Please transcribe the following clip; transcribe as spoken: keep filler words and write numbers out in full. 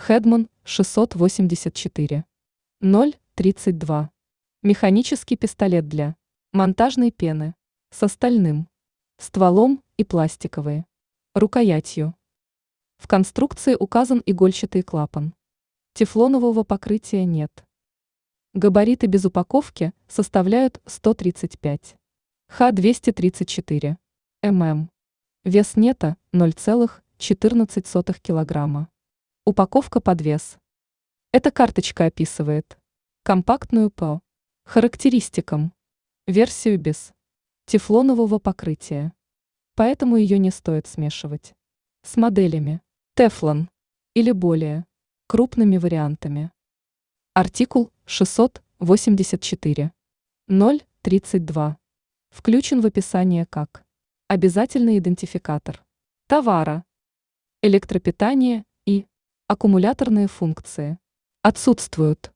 Хедман шестьсот восемьдесят четыре ноль тридцать два. Механический пистолет для монтажной пены с стальным стволом и пластиковые рукоятью. В конструкции указан игольчатый клапан. Тефлонового покрытия нет. Габариты без упаковки составляют сто тридцать пять ха двести тридцать четыре мм. Вес нета ноль целых четырнадцать сотых килограмма. Упаковка под вес. Эта карточка описывает компактную по характеристикам версию без тефлонового покрытия, поэтому ее не стоит смешивать с моделями тефлон или более крупными вариантами. Артикул шестьсот восемьдесят четыре ноль тридцать два включен в описание как обязательный идентификатор товара. Электропитание и аккумуляторные функции отсутствуют.